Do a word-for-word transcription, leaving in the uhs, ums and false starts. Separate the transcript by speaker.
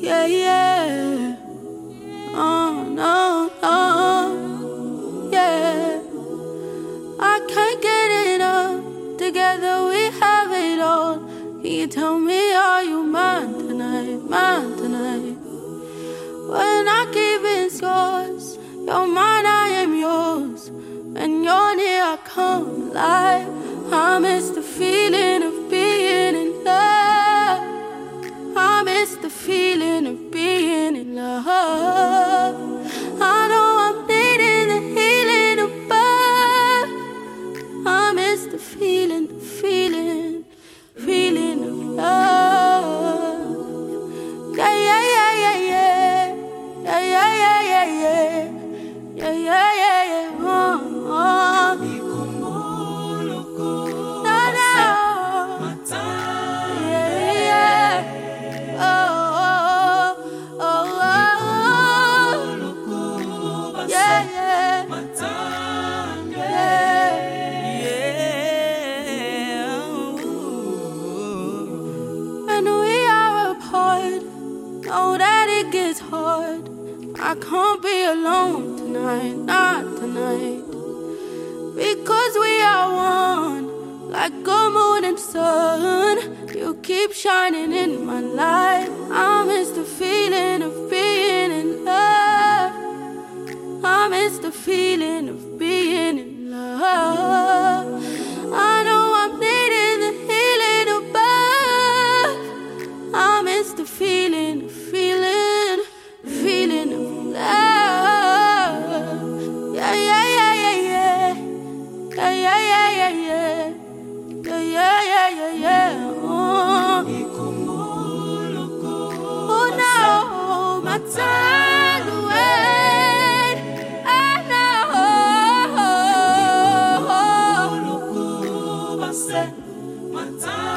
Speaker 1: Yeah, yeah. Oh, no, no. Yeah. I can't get enough. Together we have it all. Can you tell me, are you mine tonight? Mine tonight. When I keep in scores, you're mine, I am yours. When you're near, I come alive. I miss the feeling of being in love. I miss the feeling of being in love. I know I'm needing the healing above. I miss the feeling, the feeling, feeling of love. Yeah, yeah, yeah, yeah, yeah. Yeah, yeah, yeah, yeah, yeah. Yeah, yeah, yeah, yeah. Oh, oh. No, no. Yeah, yeah. Oh, oh, oh, oh. Yeah, yeah. Yeah. And we are apart. Know that it gets hard. I can't be alone tonight, not tonight. Because we are one, like a moon and sun. You keep shining in my life. I miss the feeling of being in love. I miss the feeling of being in love. I know I'm needing the healing above. I miss the feeling, feeling, feeling of love. Yeah, yeah, yeah, yeah, yeah. Yeah, yeah, yeah, yeah, yeah. Yeah, yeah, yeah, yeah, yeah. Oh, oh no, my time to wait. I know.